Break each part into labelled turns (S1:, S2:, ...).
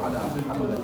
S1: على محمد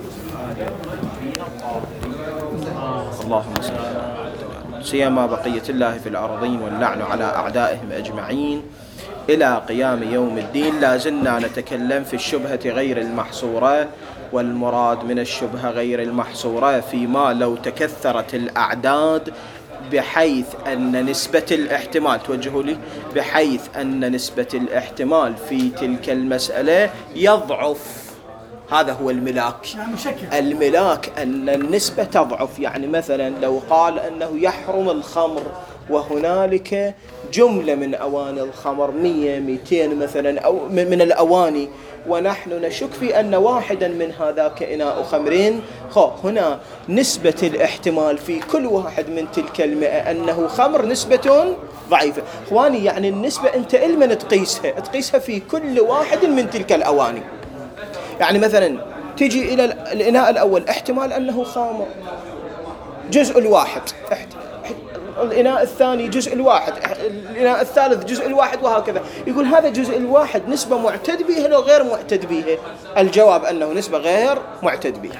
S2: اللهم صل على محمد. سيما بقية الله في الأرضين واللعن على أعدائهم أجمعين إلى قيام يوم الدين. لا زلنا نتكلم في الشبهة غير المحصورة، والمراد من الشبهة غير المحصورة فيما لو تكثرت الأعداد بحيث أن نسبة الاحتمال، توجهوا لي، بحيث أن نسبة الاحتمال في تلك المسألة يضعف. هذا هو الملاك. الملاك أن النسبة تضعف. يعني مثلا لو قال أنه يحرم الخمر وهنالك جملة من أواني الخمر 100 200 مثلا أو من الأواني، ونحن نشك في أن واحدا من هذاك إناء خمر، هنا نسبة الاحتمال في كل واحد من تلك 100 أنه خمر نسبة ضعيفة. إخواني يعني النسبة أنت إلمن تقيسها في كل واحد من تلك الأواني. يعني مثلا تجي إلى الإناء الأول احتمال أنه خامر جزء الواحد، الإناء الثاني جزء الواحد، الإناء الثالث جزء الواحد، وهكذا. يقول هذا جزء الواحد نسبة معتد بها لو غير معتد بها؟ الجواب أنه نسبة غير معتد بها.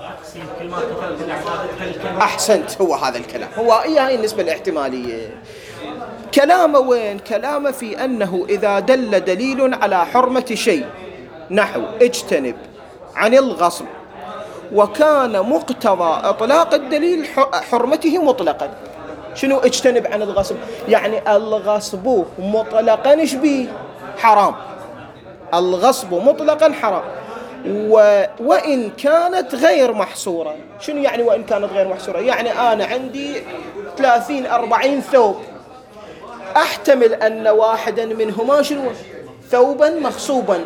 S2: أحسنت، هو هذا الكلام، هو هاي النسبة الاحتمالية. كلامه وين؟ كلامه في أنه إذا دل دليل على حرمة شيء، نحو اجتنب عن الغصب، وكان مقتضى إطلاق الدليل حرمته مطلقا. شنو اجتنب عن الغصب؟ يعني الغصب مطلقا شبيه حرام، الغصب مطلقا حرام، وإن كانت غير محصورة. شنو يعني وإن كانت غير محصورة؟ يعني أنا عندي 30-40 ثوب، أحتمل أن واحدا منهما شنو؟ ثوبا مغصوبا.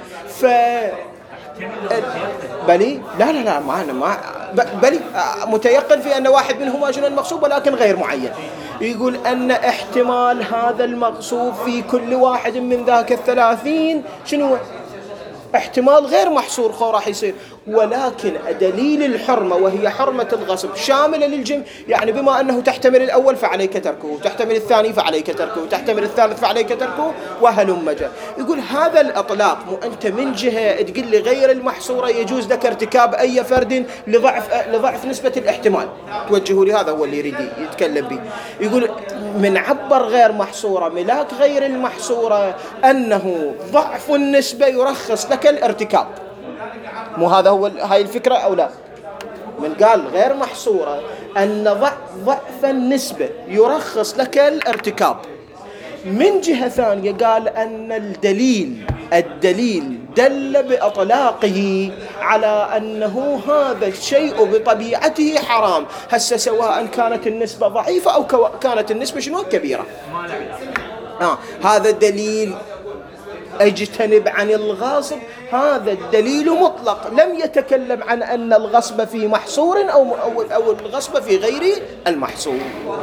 S2: بلي لا ما بلي متيقن في أن واحد منهما شنو المغصوب، ولكن غير معين. يقول أن احتمال هذا المغصوب في كل واحد من ذاك 30 شنو؟ احتمال غير محصور، راح يصير. ولكن دليل الحرمة وهي حرمة الغصب شاملة للجميع. يعني بما أنه تحتمل الأول فعليك تركه، تحتمل الثاني فعليك تركه، تحتمل الثالث فعليك تركه، وهلم جرى. يقول هذا الإطلاق أنت من جهة تقول لي غير المحصورة يجوز لك ارتكاب أي فرد لضعف نسبة الاحتمال. توجهوا لي، هذا هو اللي يريد يتكلم به. يقول من عبر غير محصورة ملاك غير المحصورة أنه ضعف النسبة يرخص لك الارتكاب. مو هذا هو هاي الفكرة أو لا؟ من قال غير محصورة أن ضعف النسبة يرخص لك الارتكاب. من جهة ثانية قال أن الدليل دل بإطلاقه على أنه هذا الشيء بطبيعته حرام، هسه سواء كانت النسبة ضعيفة أو كانت النسبة شنو كبيرة. هذا الدليل اجتنب عن الغاصب، هذا الدليل مطلق، لم يتكلم عن أن الغصب في محصور أو الغصب في غير المحصور.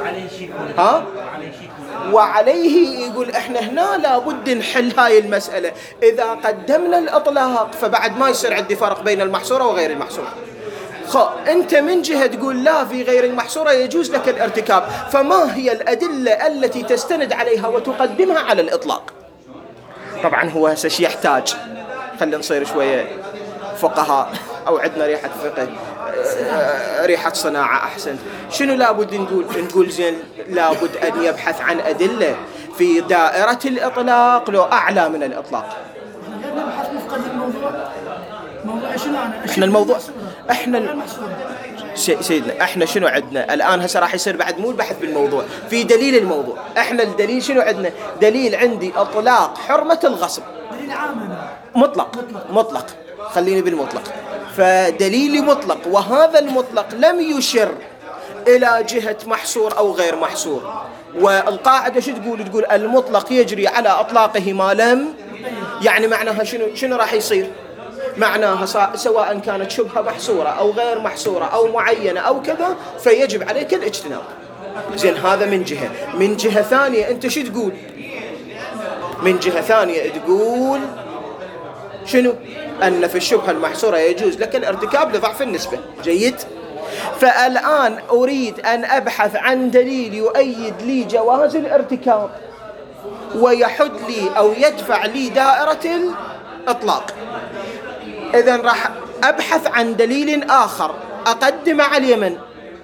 S2: وعليه يقول احنا هنا لابد نحل هاي المسألة. إذا قدمنا الإطلاق فبعد ما يصير عندي فرق بين المحصورة وغير المحصورة. أنت من جهة تقول لا في غير المحصورة يجوز لك الارتكاب، فما هي الأدلة التي تستند عليها وتقدمها على الإطلاق؟ طبعا هو هسه شيء يحتاج، خلينا نصير شوية فقهاء أو عندنا ريحة فقه، ريحة صناعة أحسن. شنو لابد نقول زين لابد أن يبحث عن أدلة في دائرة الإطلاق لو أعلى من الإطلاق.
S3: نبحث مفقد موضوع شنو
S2: احنا سيدنا احنا شنو عندنا الآن؟ هسه راح يصير بعد مو البحث بالموضوع، في دليل الموضوع. احنا الدليل شنو عندنا؟ دليل عندي اطلاق حرمة الغصب،
S3: دليل عام
S2: مطلق، خليني بالمطلق. فدليلي مطلق، وهذا المطلق لم يشر إلى جهة محصور أو غير محصور. والقاعدة شو تقول المطلق يجري على أطلاقه ما لم، يعني معناها شنو راح يصير؟ معناها سواء كانت شبهة محصورة أو غير محصورة أو معينة أو كذا فيجب عليك الاجتناب. زين هذا من جهة. من جهة ثانية أنت شو تقول؟ من جهة ثانية تقول شنو؟ أن في الشبهة المحصورة يجوز لك الارتكاب لضعف النسبة. جيد. فالآن أريد أن أبحث عن دليل يؤيد لي جواز الارتكاب ويحد لي أو يدفع لي دائرة الإطلاق. إذن راح أبحث عن دليل آخر أقدمه على اليمن.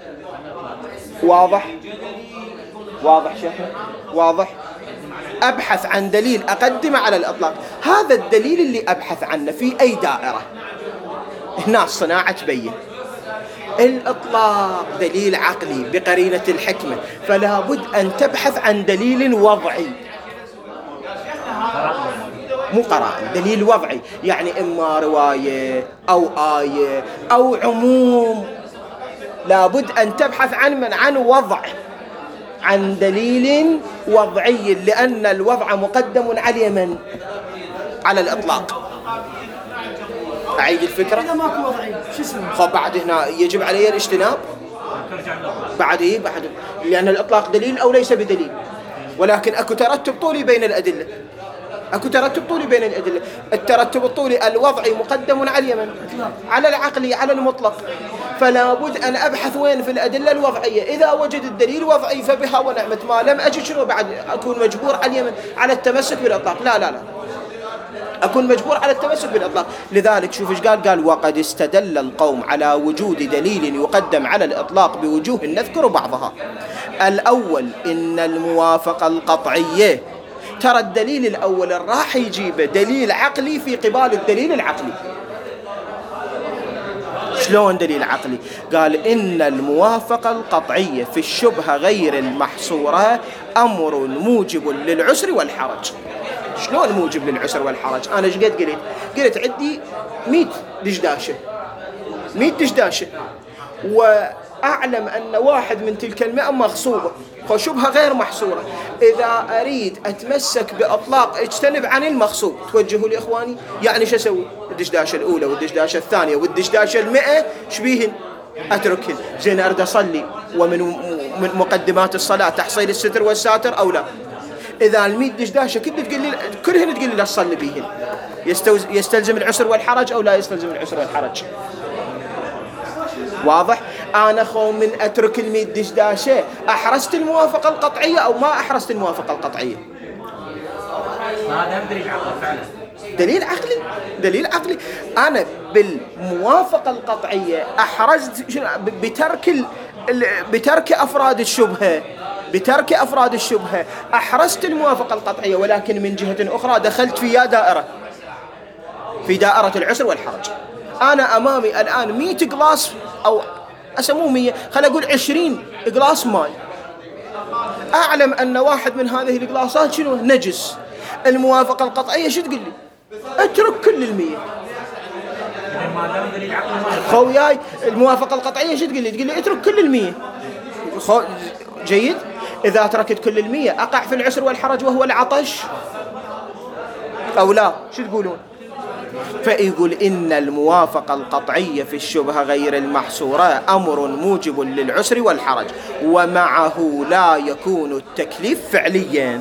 S2: واضح شيخنا؟ واضح. أبحث عن دليل أقدمه على الإطلاق. هذا الدليل اللي أبحث عنه في أي دائرة؟ هنا الصناعة تبين. الإطلاق دليل عقلي بقرينة الحكمة، فلا بد أن تبحث عن دليل وضعي، مو قرائن، دليل وضعي، يعني إما رواية أو آية أو عموم. لا بد أن تبحث عن وضع، عن دليل وضعي، لأن الوضع مقدم على اليمن على الإطلاق. أعيد الفكرة.
S3: إذا ماكو وضعي شو اسمه؟
S2: خب بعد هنا يجب علي الاجتناب بعد لأن الإطلاق دليل أو ليس بدليل، ولكن أكو ترتب طولي بين الأدلة. الترتب الطولي الوضعي مقدم على اليمن، على العقلي، على المطلق. فلا بد أن أبحث وين في الأدلة الوضعية. إذا وجد الدليل وضعي فبها ونعمت، ما لم أجد شنو بعد؟ أكون مجبور على اليمن على التمسك بالإطلاق. لا أكون مجبور على التمسك بالإطلاق. لذلك شوف إيش قال وقد استدل القوم على وجود دليل يقدم على الإطلاق بوجوه نذكر بعضها. الأول إن الموافقة القطعية، ترى الدليل الأول راح يجيب دليل عقلي في قبال الدليل العقلي. شلون دليل عقلي؟ قال إن الموافقة القطعية في الشبهة غير المحصورة أمر موجب للعسر والحرج. شلون موجب للعسر والحرج؟ أنا ايش قلت عندي 100 دشداشة وأعلم أن واحد من تلك 100 مغصوبة، فشبهة غير محصورة. إذا أريد أتمسك بإطلاق اجتنب عن المغصوب، توجهوا لي إخواني، يعني شو أسوي؟ الدشداشة الأولى والدشداشة الثانية والدشداشة 100 شبيهن أتركهن. زين أريد أصلي، ومن مقدمات الصلاة تحصيل الستر والساتر أو لا؟ إذا 100 دشداشة كلهن تقول لي لا تصلي بيهن، يستلزم العسر والحرج أو لا يستلزم العسر والحرج؟ واضح؟ أنا من أترك 100 دشداشة أحرزت الموافقة القطعية أو ما أحرزت الموافقة القطعية؟
S1: هذا دليل عقلي فعلا.
S2: دليل عقلي. أنا بالموافقة القطعية أحرزت بترك أفراد الشبهة أحرزت الموافقة القطعية، ولكن من جهة أخرى دخلت في دائرة العسر والحرج. أنا أمامي الآن 100 قلاص أو أسموه 100، خلينا أقول 20 قلاص ماء، أعلم أن واحد من هذه القلاصات شنو؟ نجس. الموافقة القطعية شو تقول لي؟ اترك كل 100. خوياي الموافقة القطعية شو تقول لي اترك كل 100. جيد. إذا تركت كل 100 أقع في العسر والحرج وهو العطش أو لا؟ شو تقولون؟ فيقول إن الموافقة القطعية في الشبهة غير المحصورة أمر موجب للعسر والحرج، ومعه لا يكون التكليف فعليا.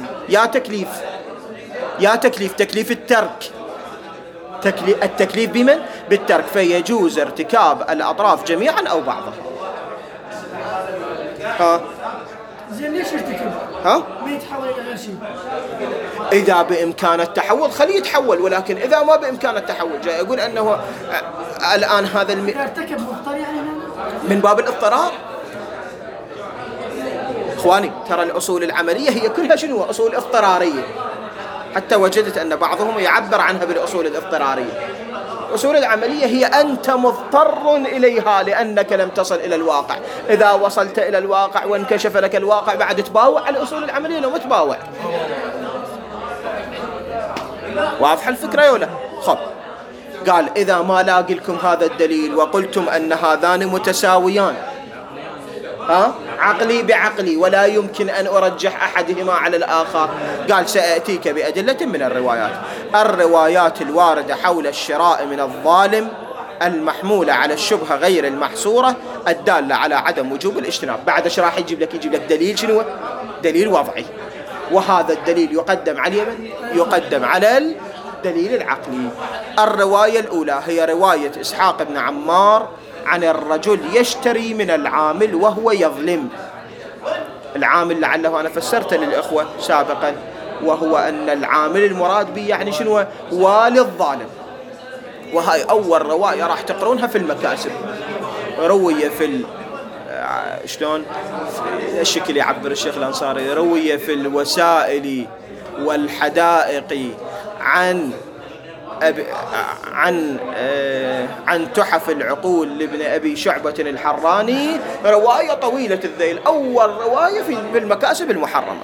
S2: يا تكليف الترك، التكليف بمن؟ بالترك، فيجوز ارتكاب الأطراف جميعا أو بعضها.
S3: زين ليش يرتكب؟ ما يتحول إلى غير شيء؟
S2: إذا بإمكان التحول خليه يتحول، ولكن إذا ما بإمكان التحول جاي يقول أنه الآن هذا
S3: ارتكب مضطر يعني
S2: من باب الاضطرار. إخواني ترى الأصول العملية هي كلها شنو؟ أصول اضطرارية، حتى وجدت أن بعضهم يعبر عنها بالأصول الاضطرارية. الأصول العملية هي أنت مضطر إليها لأنك لم تصل إلى الواقع. إذا وصلت إلى الواقع وانكشف لك الواقع بعد تباوع على الأصول العملية لو متباوع. واضح الفكرة يولا؟ خب قال إذا ما لاقي لكم هذا الدليل وقلتم أن هذان متساويان، عقلي بعقلي ولا يمكن أن أرجح أحدهما على الآخر، قال سأأتيك بأدلة من الروايات الواردة حول الشراء من الظالم المحمولة على الشبهة غير المحصورة الدالة على عدم وجوب الاجتناب. بعد ايش راح يجيب لك دليل شنو؟ دليل وضعي، وهذا الدليل يقدم على اليمن، يقدم على الدليل العقلي. الرواية الأولى هي رواية إسحاق بن عمار عن الرجل يشتري من العامل وهو يظلم. العامل لعله أنا فسرت للإخوة سابقا، وهو أن العامل المراد به يعني شنو؟ والي الظالم. وهاي أول رواية راح تقرونها في المكاسب، روية في شلون الشكل يعبر الشيخ الأنصاري، روية في الوسائل والحدائق عن تحف العقول لابن أبي شعبة الحراني، رواية طويلة الذيل، أول رواية في المكاسب المحرمة.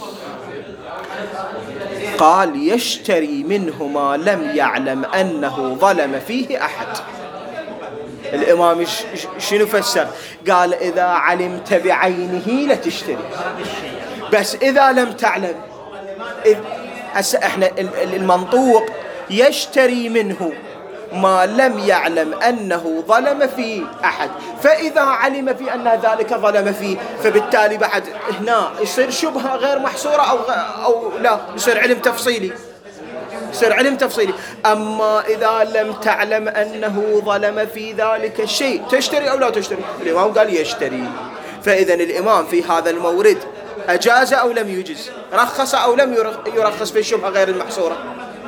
S2: قال يشتري منه ما لم يعلم أنه ظلم فيه أحد. الإمام شنو فسر؟ قال إذا علمت بعينه لتشتري، بس إذا لم تعلم، هسه احنا المنطوق يشتري منه ما لم يعلم أنه ظلم في أحد، فإذا علم في أن ذلك ظلم فيه فبالتالي بعد هنا يصير شبهة غير محصورة أو لا، يصير علم تفصيلي، يصير علم تفصيلي. أما إذا لم تعلم أنه ظلم في ذلك الشيء تشتري أو لا تشتري؟ الإمام قال يشتري. فإذا الإمام في هذا المورد أجاز أو لم يجز، رخص أو لم يرخص في الشبهة غير المحصورة؟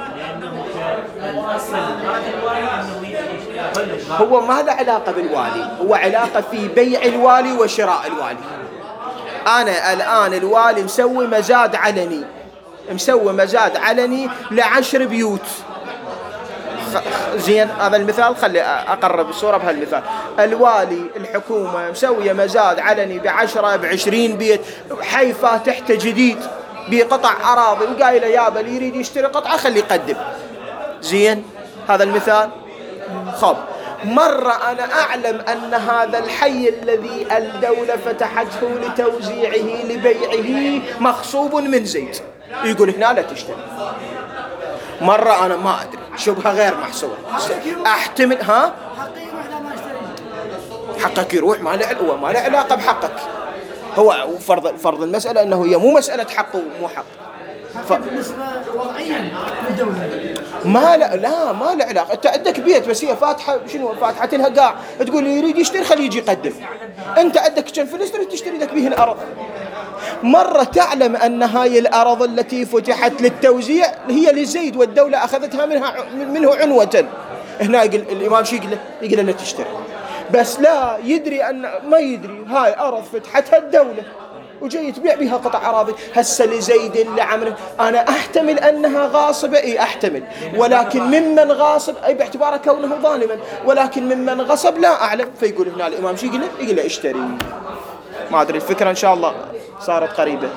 S2: هو ما له علاقة بالوالي، هو علاقة في بيع الوالي وشراء الوالي. أنا الآن الوالي مسوي مزاد علني، مسوي مزاد علني ل10 بيوت، زين هذا المثال خلي أقرب الصورة بهالمثال. الوالي الحكومة مسوية مزاد علني ب10 ب20 بيت، حي فاتحته جديد بقطع أراضي، وقايله يابا اللي يريد يشتري قطعة خلي يقدم. زين هذا المثال. خب مرة أنا أعلم أن هذا الحي الذي الدولة فتحته لتوزيعه لبيعه مخصوب من زيد، يقول هنا لا تشتري. مرة أنا ما أدري، شبهة غير محصورة، أحتمل حقك يروح، ما له علاقة بحقك. هو فرض المسألة أنه هي مو مسألة حق ومو حق.
S3: بالنسبة وضعيا للدولة
S2: ما له علاقة. أنت عندك بيت بس هي فاتحة، شنو فاتحة لها قاع، تقول لي يريد يشتري خليه يجي يقدم. أنت عندك كم فلوس تريد تشتري لك به الأرض. مرة تعلم أن هاي الأرض التي فتحت للتوزيع هي لزيد والدولة أخذتها منه عنوة. هنا الإمام شو يقول له لا تشتري، بس لا يدري أن ما يدري هاي أرض فتحتها الدولة وجاي تبيع بها قطع أراضي. هسه لزيد لعمر أنا أحتمل أنها غاصبة، إيه أحتمل، ولكن ممن غاصب أي باعتباره كونه ظالما، ولكن ممن غصب لا أعلم. فيقول هنا الإمام شو يقول له اشتري. ما أدري الفكرة إن شاء الله صارت قريبة.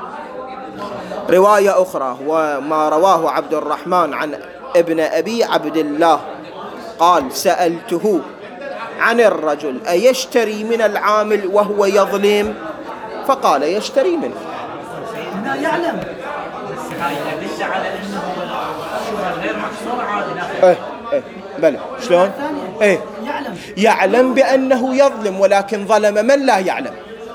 S2: رواية أخرى وما رواه عبد الرحمن عن ابن أبي عبد الله قال سألته عن الرجل أيشتري من العامل وهو يظلم؟ فقال يشتري منه.
S3: لا يعلم
S1: على انه الشبهه غير محصوره عادي.
S2: بلى شلون؟ يعلم بأنه يظلم، ولكن ظلم من لا يعلم.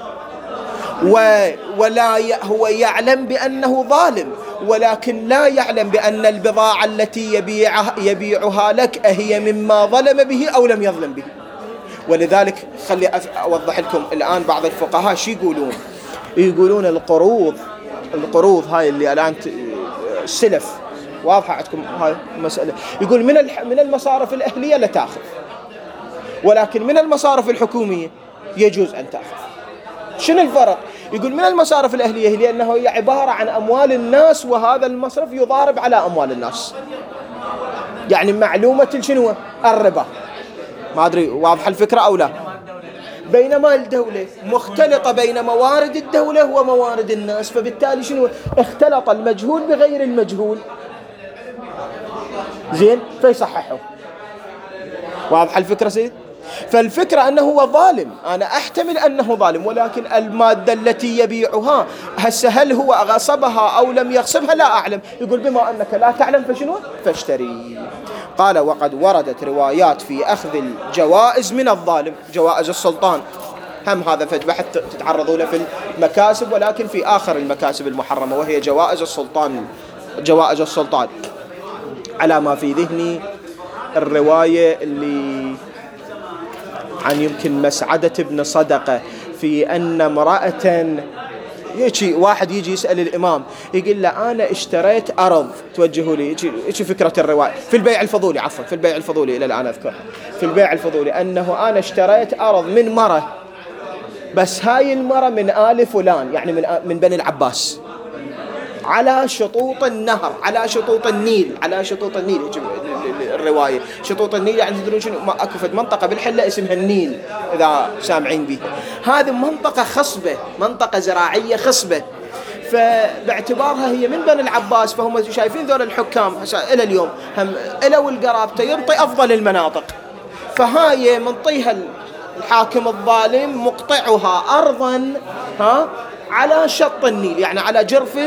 S2: هو يعلم بأنه ظالم، ولكن لا يعلم بأن البضاعة التي يبيعها لك أهي مما ظلم به أو لم يظلم به. ولذلك خلي أوضح لكم الآن بعض الفقهاء شو يقولون القروض هاي اللي الآن السلف واضحة عندكم هاي المسألة. يقول من المصارف الأهلية لا تأخذ، ولكن من المصارف الحكومية يجوز أن تأخذ. شنو الفرق؟ يقول من المصارف الأهلية لأنه هي عبارة عن أموال الناس، وهذا المصرف يضارب على أموال الناس، يعني معلومة شنو الربا. ما أدري واضح الفكرة أو لا. بينما الدولة مختلطة بين موارد الدولة وموارد الناس، فبالتالي شنو اختلط المجهول بغير المجهول، زين فيصححه. واضح الفكرة سيد؟ فالفكرة أنه هو ظالم، أنا أحتمل أنه ظالم، ولكن المادة التي يبيعها هسه هل هو غصبها أو لم يغصبها لا أعلم. يقول بما أنك لا تعلم فشنو فاشتري. قال وقد وردت روايات في أخذ الجوائز من الظالم، جوائز السلطان، هم هذا بحث تتعرضوا له في المكاسب، ولكن في آخر المكاسب المحرمة وهي جوائز السلطان. على ما في ذهني الرواية اللي عن يمكن مسعدة بن صدقة في أن امرأة يجي واحد يجي يسأل الإمام يقول له أنا اشتريت أرض، توجهوا لي يجي فكرة الرواية في البيع الفضولي، عفوا في البيع الفضولي إلى الآن أذكر في البيع الفضولي أنه أنا اشتريت أرض من مرة، بس هاي المرة من آل فلان، يعني من بني العباس، على شطوط النهر، على شطوط النيل، على شطوط النيل. الرواية شطوط النيل يعني تدرون شنو؟ اكو فد منطقة بالحلة اسمها النيل إذا سامعين بها، هذه منطقة خصبة، منطقة زراعية خصبة، فباعتبارها هي من بني العباس فهم شايفين ذول الحكام إلى اليوم هم إلى والقرابته ينطي أفضل المناطق، فهاي منطيها الحاكم الظالم مقطعها أرضا على شط النيل، يعني على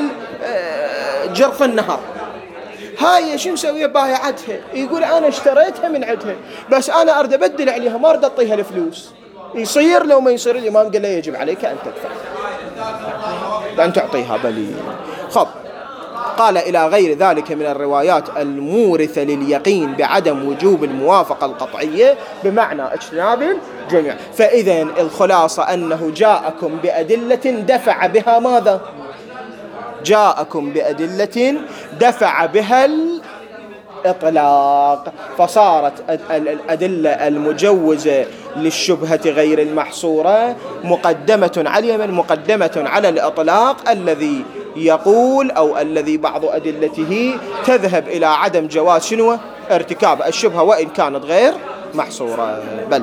S2: جرف النهر. هاي شو مسويه؟ بايعتها، يقول أنا اشتريتها من عندها بس أنا أريد أبدل عليها، ما أريد أعطيها الفلوس. يصير لو ما يصير؟ الإمام قال له يجب عليك أن تدفع، أن تعطيها بلي. خب قال إلى غير ذلك من الروايات المورثة لليقين بعدم وجوب الموافقة القطعية بمعنى اجتناب الجميع. فإذا الخلاصة أنه جاءكم بأدلة دفع بها ماذا؟ جاءكم بأدلة دفع بها الإطلاق، فصارت الأدلة المجوزة للشبهة غير المحصورة مقدمة على من؟ مقدمة على الإطلاق الذي يقول أو الذي بعض أدلته تذهب إلى عدم جواز شنو؟ ارتكاب الشبهة وإن كانت غير محصورة. بل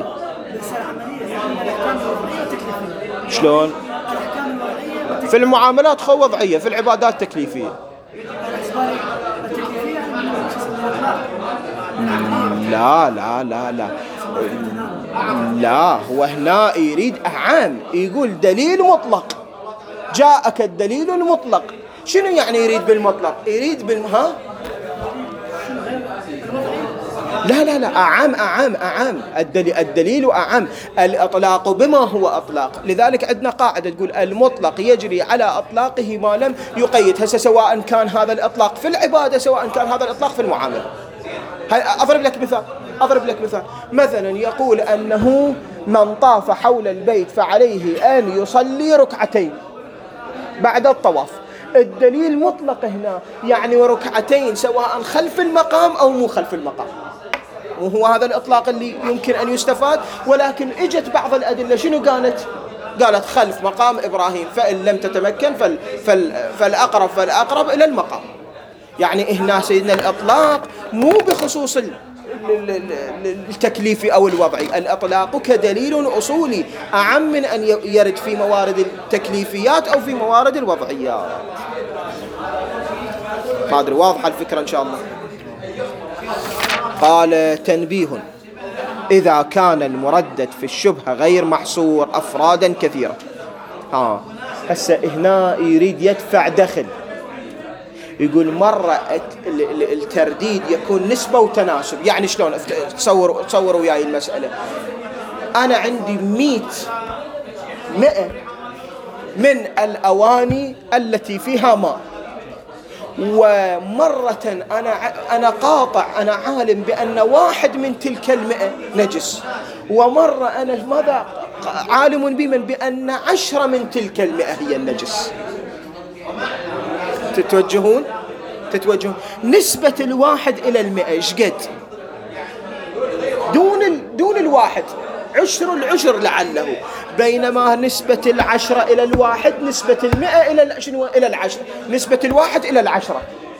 S2: شلون؟ في المعاملات خو وضعية، في العبادات تكليفية. لا لا لا لا لا، هو هنا يريد أعام، يقول دليل مطلق، جاءك الدليل المطلق. شنو يعني يريد بالمطلق؟ يريد لا لا لا، أعام الدليل أعام، الإطلاق بما هو أطلاق. لذلك عندنا قاعدة تقول المطلق يجري على أطلاقه ما لم يقيد، هسه سواء كان هذا الإطلاق في العبادة سواء كان هذا الإطلاق في المعاملة. أضرب لك مثال، مثلا يقول أنه من طاف حول البيت فعليه أن يصلي ركعتين بعد الطواف. الدليل مطلق هنا، يعني ركعتين سواء خلف المقام أو مو خلف المقام، وهو هذا الإطلاق اللي يمكن أن يستفاد. ولكن اجت بعض الأدلة شنو قالت خلف مقام إبراهيم، فإن لم تتمكن فالأقرب إلى المقام. يعني هنا سيدنا الإطلاق مو بخصوص التكليفي أو الوضعي، الإطلاق كدليل أصولي أعم من أن يرد في موارد التكليفيات أو في موارد الوضعيات. ما أدري واضحة الفكرة إن شاء الله. قال تنبيه: إذا كان المردد في الشبهة غير محصور أفرادا كثيرة. هسه هنا يريد يدفع دخل، يقول مرة الترديد يكون نسبة وتناسب. يعني شلون؟ تصوروا وياي المسألة، أنا عندي 100 من الأواني التي فيها ماء، ومرة أنا قاطع، أنا عالم بأن 1 من تلك 100 نجس، ومرة أنا ماذا عالم بأن 10 من تلك 100 هي النجس. تتوجهون نسبة 1 إلى 100 إيش قد؟ دون 1 10 لعله، بينما نسبة 10 إلى 1 نسبة 100 إلى شنو؟ إلى 10، نسبة 1 إلى 10.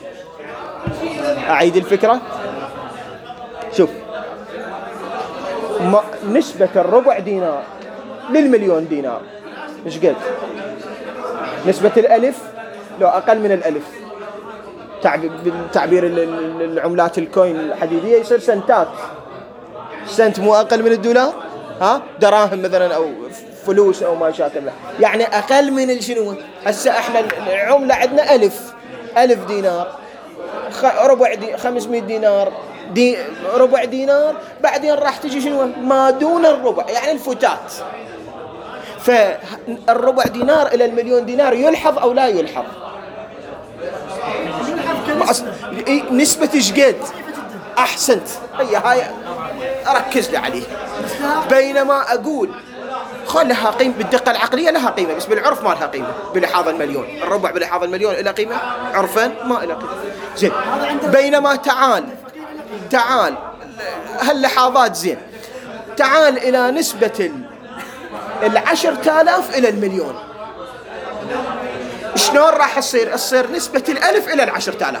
S2: أعيد الفكرة. شوف، نسبة 1/4 دينار لل1,000,000 دينار إيش قد؟ نسبة 1,000 لو أقل من 1,000، تعبير العملات الكوين الحديدية يصير سنتات، سنت مو أقل من $1، دراهم مثلا أو فلوس أو ما شاكل، يعني أقل من شنو. هسه احنا العملة عندنا 1000 دينار، 500 دينار، 1/4 دينار، بعدين راح تجي شنو ما دون 1/4، يعني الفتات. فال1/4 دينار إلى 1,000,000 دينار يلحظ أو لا يلحظ؟ نسبة إيش قد؟ أحسنت، هاي أركز لي عليه. بينما أقول اخوان لها قيمة بالدقة العقلية، لها قيمة، بس بالعرف ما لها قيمة. بلحاظ المليون، الربع بلحاظ المليون له قيمة، عرفا ما له قيمة. زين، بينما تعال هاللحاظات زين، تعال إلى نسبة 10,000 إلى المليون، شلون راح تصير نسبة 1000 إلى 10,000.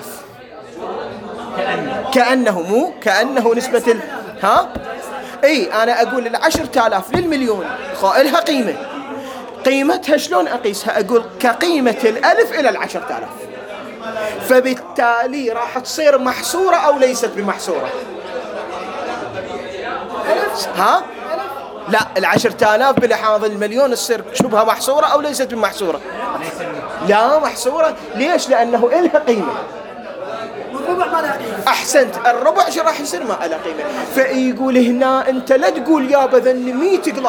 S2: كأنه نسبة اي انا اقول 10,000 للمليون لها قيمة، قيمتها شلون اقيسها؟ اقول كقيمة 1000 الى 10,000، فبالتالي راح تصير محصورة او ليست بمحصورة؟ لا 10,000 بلحاظ المليون تصير شبهها محصورة او ليست بمحصورة؟ لا محصورة. ليش؟ لانه لها قيمة.
S3: الربع ما له قيمة.
S2: احسنت، الربع شو راح يصير؟ ما له قيمة. فيقول هنا انت لا تقول يا بذن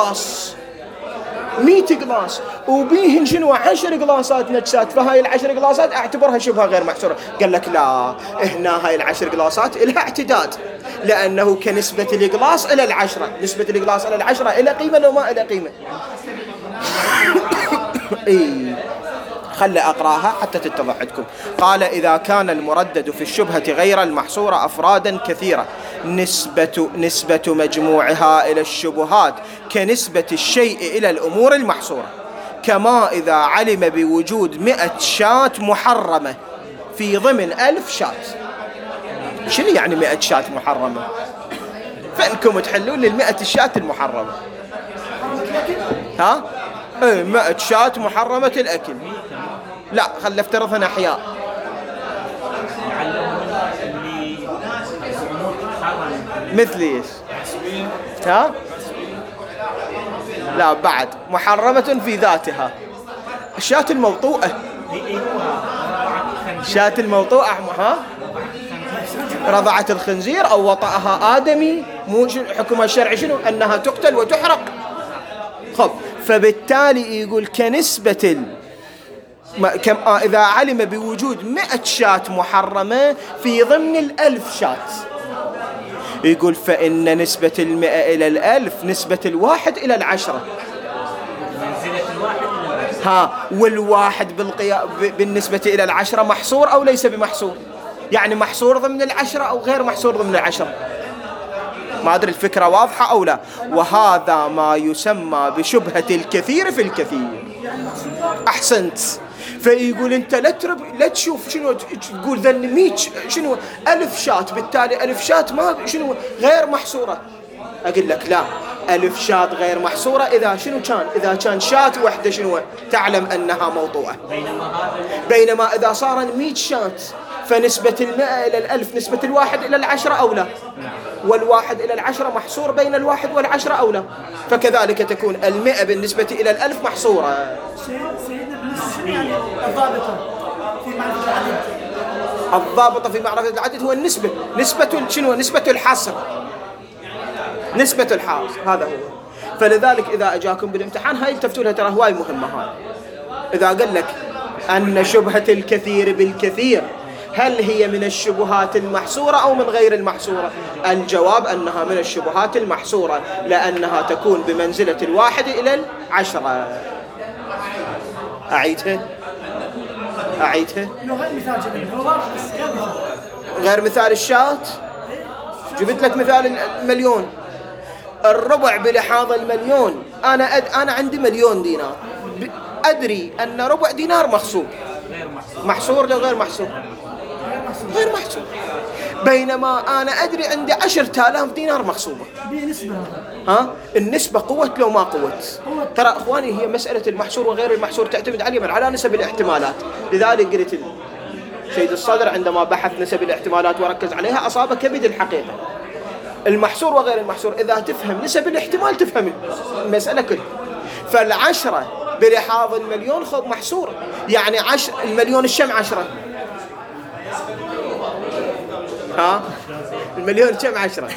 S2: 100 قلاص وبيهن شنو 10 قلاصات نجسات، فهاي ال10 قلاصات اعتبرها شبهة غير محصورة. قال لك لا، هنا هاي ال10 قلاصات لها اعتداد، لانه كنسبة القلاص الى 10، نسبة القلاص الى 10 الى قيمة لو ما الى قيمة. اي خلي أقرأها حتى تتضح عندكم. قال إذا كان المردد في الشبهة غير المحصورة أفرادا كثيرة، نسبة مجموعها إلى الشبهات كنسبة الشيء إلى الأمور المحصورة، كما إذا علم بوجود 100 شاة محرمة في ضمن 1000 شاة. شنو يعني 100 شاة محرمة؟ فإنكم تحلون لل100 شاة المحرمة. 100 شاة محرمة الأكل. لا خلي افترضها أحياء. مثل ايش؟ لا بعد محرمة في ذاتها. الشاة الموطوءة، شاة الموطوءة رضعت الخنزير أو وطأها آدمي، مو حكمها الشرعي شنو؟ أنها تقتل وتحرق. خب فبالتالي يقول كنسبة إذا علم بوجود 100 شاة محرمة في ضمن 1000 شاة، يقول فإن نسبة 100 إلى 1000 نسبة 1 إلى 10. والواحد بالنسبة إلى 10 محصور أو ليس بمحصور؟ يعني محصور ضمن 10 أو غير محصور ضمن 10؟ ما أدري الفكرة واضحة أو لا. وهذا ما يسمى بشبهة الكثير في الكثير. أحسنت. فيقول أنت لا تشوف شنو تقول ذن 100 شنو 1000 شاة، بالتالي 1000 شاة ما شنو غير محصورة. أقول لك لا، 1000 شاة غير محصورة إذا كان شاة واحدة شنو تعلم أنها موضوعة، بينما إذا صار 100 شاة فنسبة 100 إلى 1000 نسبة 1 إلى 10 أو لا، وال1 إلى 10 محصور بين 1 وال10 أو لا، فكذلك تكون 100 بالنسبة إلى 1000 محصورة.
S3: سيدنا بالنسبة يعني الضابطة في معرفة العدد.
S2: الضابطة في معرفة العدد هو النسبة، نسبة الحصر، نسبة الحاصر، هذا هو. فلذلك إذا أجاكم بالامتحان هاي التفتوا لها، ترى هواي مهمة هاي. إذا قال لك أن شبهة الكثير بالكثير هل هي من الشبهات المحصورة أو من غير المحصورة؟ الجواب أنها من الشبهات المحصورة، لأنها تكون بمنزلة 1 إلى 10. أعيدها غير مثال الشاة. جبت لك مثال المليون. الربع بلحاظ المليون، أنا عندي 1,000,000 دينار، أدري أن ربع دينار مغصوب، محصور لو غير محصور؟ غير محصور. بينما أنا أدري عندي 10,000 دينار مغصوبة. النسبة قوة لو ما قوت. ترى أخواني هي مسألة المحصور وغير المحصور تعتمد على نسب الاحتمالات. لذلك قلت سيد الصدر عندما بحث نسب الاحتمالات وركز عليها أصاب كبد الحقيقة. المحصور وغير المحصور إذا تفهم نسب الاحتمال تفهم المسألة كلها. فال10 بلحاظ المليون خذ محصور، يعني 10 المليون الشم 10. المليون كم 10؟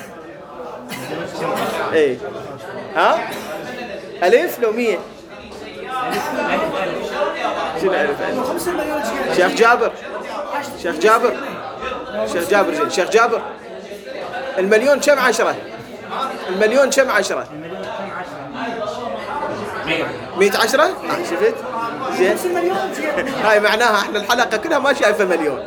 S2: ايه ألف لو 100 شنو ألف؟ شيخ جابر المليون كم 10؟ المليون كم 10؟ 100 10 شفت زين.
S3: 5 مليون زين.
S2: هاي معناها احنا الحلقه كلها ما شايفه مليون.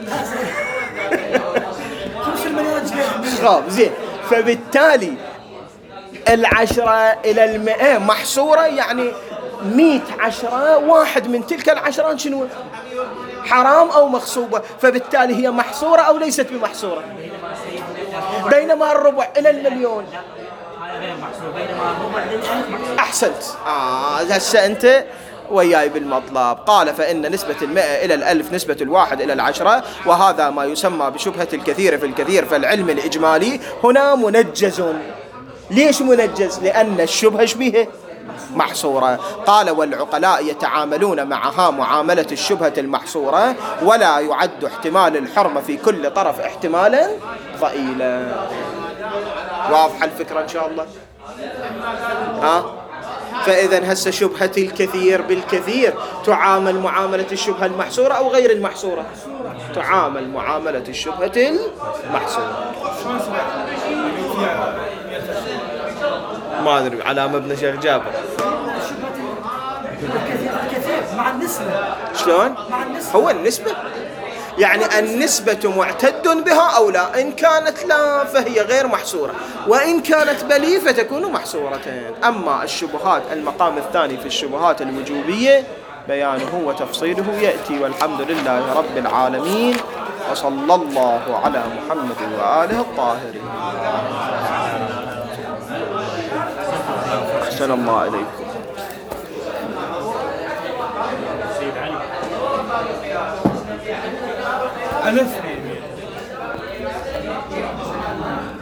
S3: 5 مليون زين.
S2: خاب زين. فبالتالي 10 إلى 100 محصورة، يعني 100 10 واحد من تلك العشرات شنو؟ حرام أو مغصوبة، فبالتالي هي محصورة أو ليست بمحصورة. بينما الربع إلى المليون أحسنت. هسه أنت وياي بالمطلب. قال فإن نسبة 100 إلى 1000 نسبة 1 إلى 10، وهذا ما يسمى بشبهة الكثير في الكثير. فالعلم الإجمالي هنا منجز. ليش منجز؟ لأن الشبهة شبيهة محصورة. قال والعقلاء يتعاملون معها معاملة الشبهة المحصورة، ولا يعد احتمال الحرمة في كل طرف احتمالا ضئيلا. واضحة الفكرة إن شاء الله؟ فإذا هسه شبهة الكثير بالكثير تعامل معاملة الشبهة المحصورة أو غير المحصورة؟ تعامل معاملة الشبهة المحصورة. ما أدري على مبنى شيخ جابر.
S3: الكثير مع النسبة.
S2: شلون؟
S3: مع النسبة.
S2: هو النسبة، يعني النسبة معتد بها أو لا. إن كانت لا فهي غير محصورة، وإن كانت بلي فتكون محصورة. أما الشبهات المقام الثاني في الشبهات الوجوبية بيانه وتفصيله يأتي. والحمد لله رب العالمين، وصلى الله على محمد وآله الطاهرين. أحسن الله إليكم.
S4: ألف